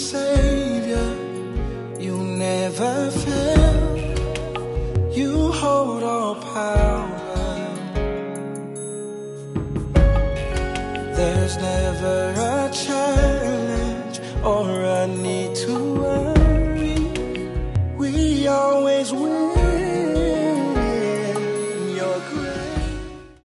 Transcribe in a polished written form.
Savior. You never fail. You hold all power. There's never a challenge or a need to